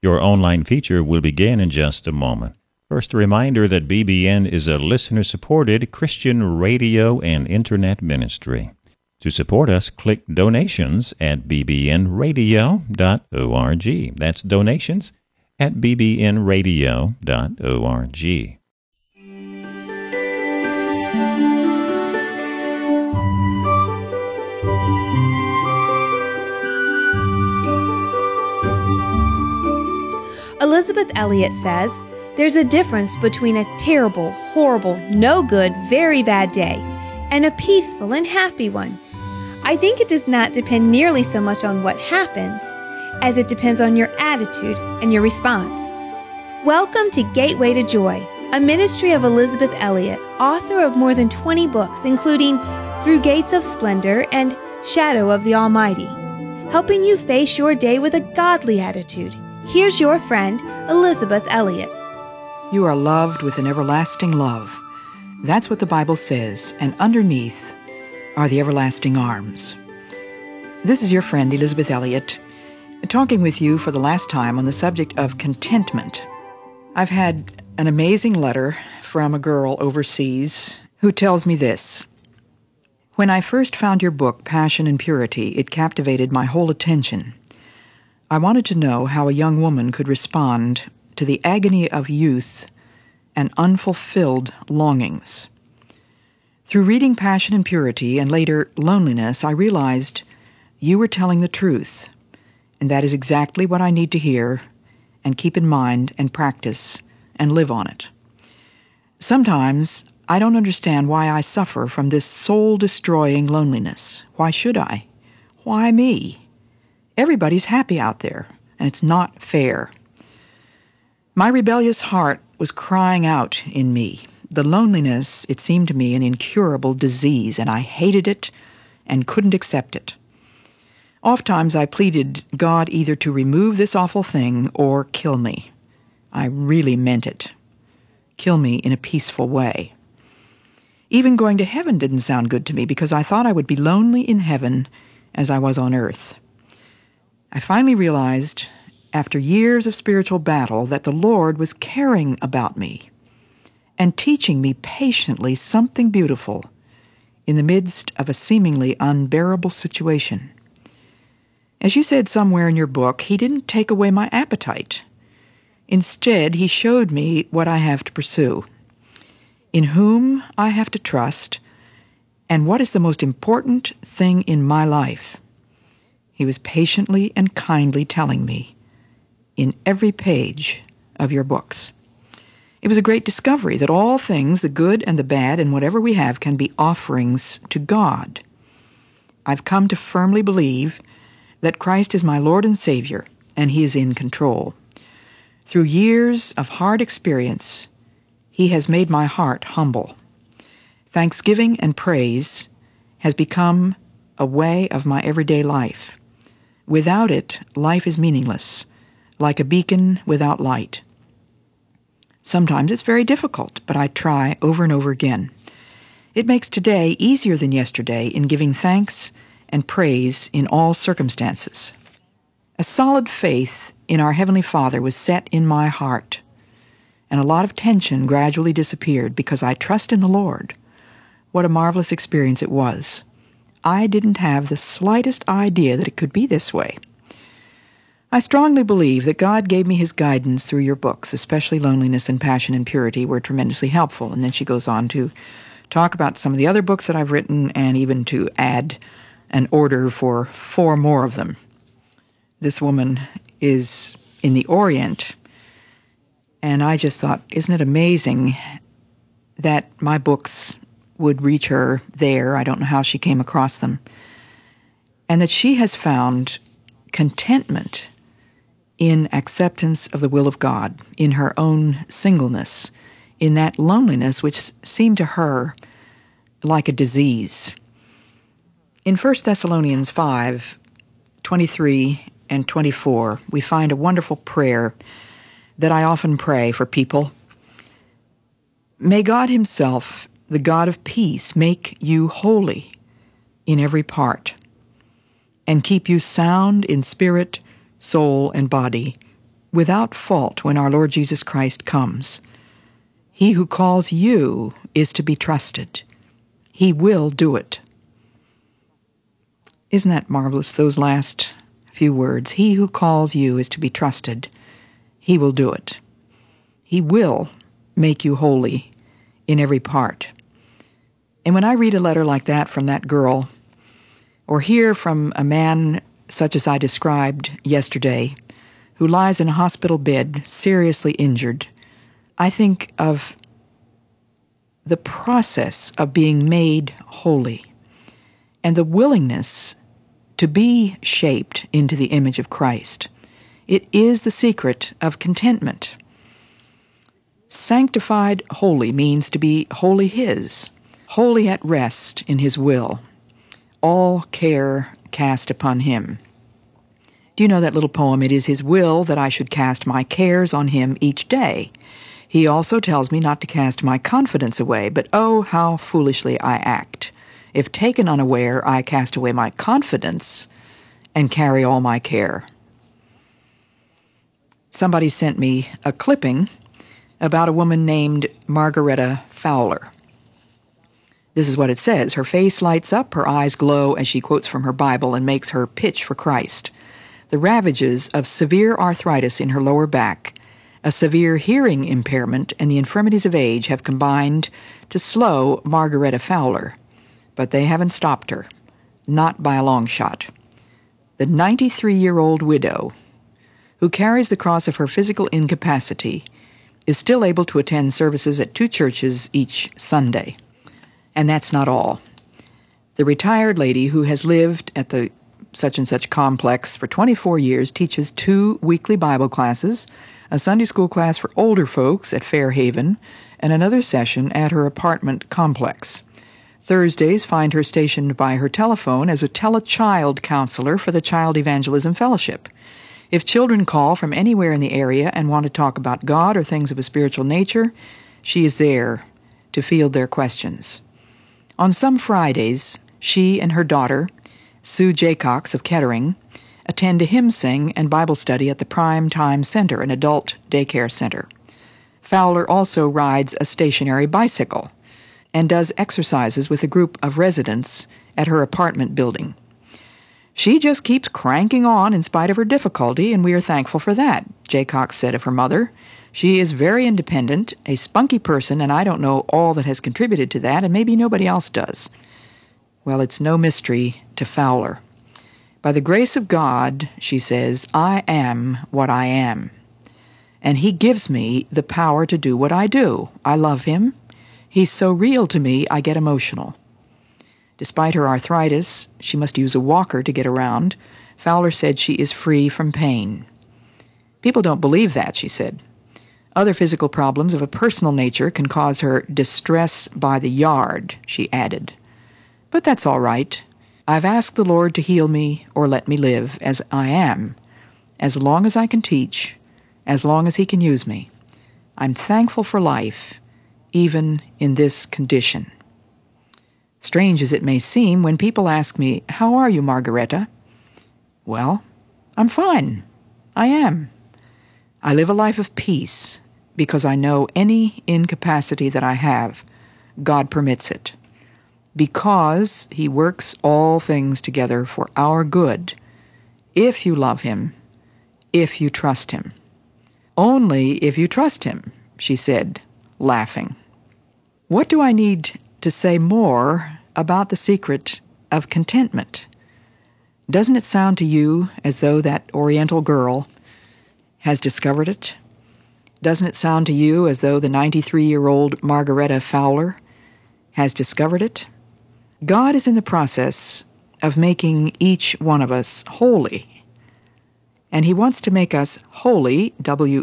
Your online feature will begin in just a moment. First, a reminder that BBN is a listener-supported Christian radio and internet ministry. To support us, click donations at bbnradio.org. That's donations at bbnradio.org. Elizabeth Elliot says, "There's a difference between a terrible, horrible, no good, very bad day and a peaceful and happy one. I think it does not depend nearly so much on what happens as it depends on your attitude and your response." Welcome to Gateway to Joy, a ministry of Elizabeth Elliot, author of more than 20 books, including Through Gates of Splendor and Shadow of the Almighty, helping you face your day with a godly attitude. Here's your friend, Elizabeth Elliot. You are loved with an everlasting love. That's what the Bible says, and underneath are the everlasting arms. This is your friend, Elizabeth Elliot, talking with you for the last time on the subject of contentment. I've had an amazing letter from a girl overseas who tells me this. When I first found your book, Passion and Purity, it captivated my whole attention. I wanted to know how a young woman could respond to the agony of youth and unfulfilled longings. Through reading Passion and Purity and later Loneliness, I realized you were telling the truth, and that is exactly what I need to hear and keep in mind and practice and live on it. Sometimes I don't understand why I suffer from this soul-destroying loneliness. Why should I? Why me? Everybody's happy out there, and it's not fair. My rebellious heart was crying out in me. The loneliness, it seemed to me, an incurable disease, and I hated it and couldn't accept it. Oftentimes I pleaded God either to remove this awful thing or kill me. I really meant it. Kill me in a peaceful way. Even going to heaven didn't sound good to me because I thought I would be lonely in heaven as I was on earth. I finally realized, after years of spiritual battle, that the Lord was caring about me and teaching me patiently something beautiful in the midst of a seemingly unbearable situation. As you said somewhere in your book, He didn't take away my appetite. Instead, He showed me what I have to pursue, in whom I have to trust, and what is the most important thing in my life. He was patiently and kindly telling me in every page of your books. It was a great discovery that all things, the good and the bad and whatever we have, can be offerings to God. I've come to firmly believe that Christ is my Lord and Savior, and He is in control. Through years of hard experience, He has made my heart humble. Thanksgiving and praise has become a way of my everyday life. Without it, life is meaningless, like a beacon without light. Sometimes it's very difficult, but I try over and over again. It makes today easier than yesterday in giving thanks and praise in all circumstances. A solid faith in our Heavenly Father was set in my heart, and a lot of tension gradually disappeared because I trust in the Lord. What a marvelous experience it was. I didn't have the slightest idea that it could be this way. I strongly believe that God gave me His guidance through your books, especially Loneliness and Passion and Purity were tremendously helpful. And then she goes on to talk about some of the other books that I've written and even to add an order for 4 more of them. This woman is in the Orient, and I just thought, isn't it amazing that my books would reach her there? I don't know how she came across them. And that she has found contentment in acceptance of the will of God, in her own singleness, in that loneliness which seemed to her like a disease. In 1 Thessalonians 5:23 and 24, we find a wonderful prayer that I often pray for people. May God Himself, the God of peace, make you holy in every part, and keep you sound in spirit, soul, and body without fault when our Lord Jesus Christ comes. He who calls you is to be trusted. He will do it. Isn't that marvelous, those last few words? He who calls you is to be trusted. He will do it. He will make you holy in every part. And when I read a letter like that from that girl, or hear from a man such as I described yesterday, who lies in a hospital bed, seriously injured, I think of the process of being made holy and the willingness to be shaped into the image of Christ. It is the secret of contentment. Sanctified holy means to be wholly His, wholly at rest in His will, all care cast upon Him. Do you know that little poem, "It is His will that I should cast my cares on Him each day. He also tells me not to cast my confidence away, but oh, how foolishly I act. If taken unaware, I cast away my confidence and carry all my care." Somebody sent me a clipping about a woman named Margaretta Fowler. This is what it says. Her face lights up, her eyes glow as she quotes from her Bible and makes her pitch for Christ. The ravages of severe arthritis in her lower back, a severe hearing impairment, and the infirmities of age have combined to slow Margaretta Fowler. But they haven't stopped her. Not by a long shot. The 93-year-old widow, who carries the cross of her physical incapacity, is still able to attend services at 2 churches each Sunday. And that's not all. The retired lady who has lived at the such-and-such complex for 24 years teaches 2 weekly Bible classes, a Sunday school class for older folks at Fairhaven, and another session at her apartment complex. Thursdays find her stationed by her telephone as a tele-child counselor for the Child Evangelism Fellowship. If children call from anywhere in the area and want to talk about God or things of a spiritual nature, she is there to field their questions. On some Fridays, she and her daughter, Sue Jaycox of Kettering, attend a hymn sing and Bible study at the Prime Time Center, an adult daycare center. Fowler also rides a stationary bicycle and does exercises with a group of residents at her apartment building. She just keeps cranking on in spite of her difficulty, and we are thankful for that, Jaycox said of her mother. She is very independent, a spunky person, and I don't know all that has contributed to that, and maybe nobody else does. Well, it's no mystery to Fowler. By the grace of God, she says, I am what I am. And He gives me the power to do what I do. I love Him. He's so real to me, I get emotional. Despite her arthritis, she must use a walker to get around. Fowler said she is free from pain. People don't believe that, she said. Other physical problems of a personal nature can cause her distress by the yard, she added. But that's all right. I've asked the Lord to heal me or let me live as I am, as long as I can teach, as long as He can use me. I'm thankful for life, even in this condition. Strange as it may seem, when people ask me, "How are you, Margaretta?" Well, I'm fine. I am. I live a life of peace because I know any incapacity that I have, God permits it. Because He works all things together for our good, if you love Him, if you trust Him. Only if you trust Him, she said, laughing. What do I need to say more about the secret of contentment? Doesn't it sound to you as though that Oriental girl has discovered it? Doesn't it sound to you as though the 93-year-old Margaretta Fowler has discovered it? God is in the process of making each one of us holy. And He wants to make us holy,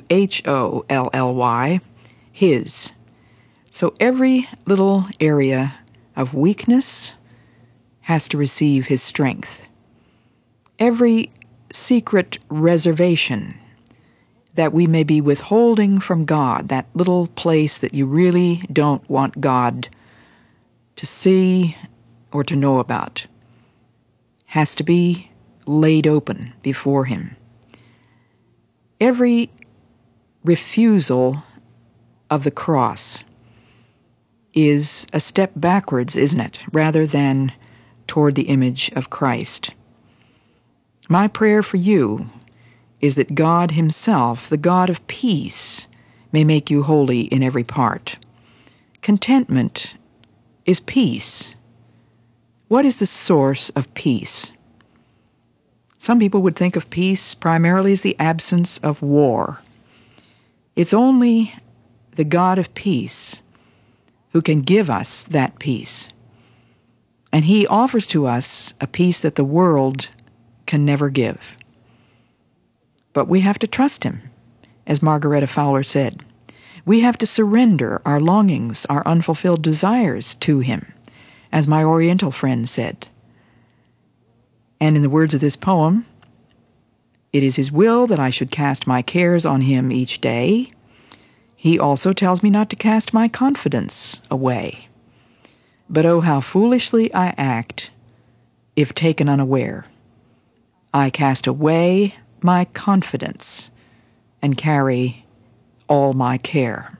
W-H-O-L-L-Y, His. So every little area of weakness has to receive His strength. Every secret reservation that we may be withholding from God, that little place that you really don't want God to see or to know about, has to be laid open before Him. Every refusal of the cross is a step backwards, isn't it, rather than toward the image of Christ. My prayer for you is that God Himself, the God of peace, may make you holy in every part. Contentment is peace. What is the source of peace? Some people would think of peace primarily as the absence of war. It's only the God of peace who can give us that peace. And He offers to us a peace that the world can never give. But we have to trust Him, as Margaretta Fowler said. We have to surrender our longings, our unfulfilled desires to Him, as my Oriental friend said. And in the words of this poem, it is His will that I should cast my cares on Him each day. He also tells me not to cast my confidence away. But oh, how foolishly I act if taken unaware. I cast away my confidence and carry all my care.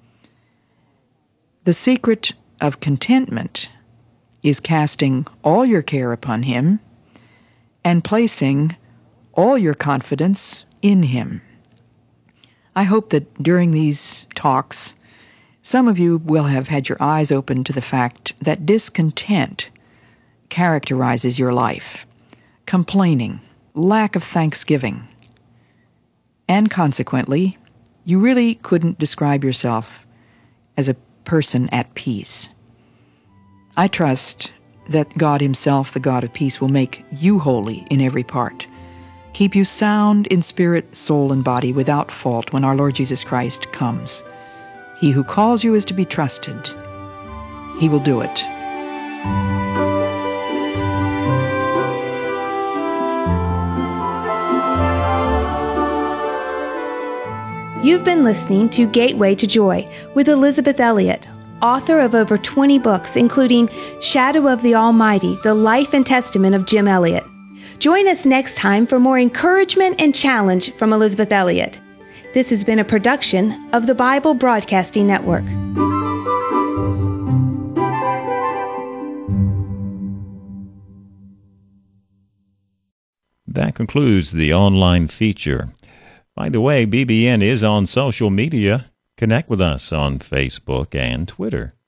The secret of contentment is casting all your care upon Him and placing all your confidence in Him. I hope that during these talks, some of you will have had your eyes open to the fact that discontent characterizes your life, complaining, lack of thanksgiving, and consequently, you really couldn't describe yourself as a person at peace. I trust that God Himself, the God of peace, will make you holy in every part, keep you sound in spirit, soul, and body without fault when our Lord Jesus Christ comes. He who calls you is to be trusted. He will do it. You've been listening to Gateway to Joy with Elizabeth Elliot, author of over 20 books, including Shadow of the Almighty, The Life and Testament of Jim Elliot. Join us next time for more encouragement and challenge from Elizabeth Elliot. This has been a production of the Bible Broadcasting Network. That concludes the online feature. By the way, BBN is on social media. Connect with us on Facebook and Twitter.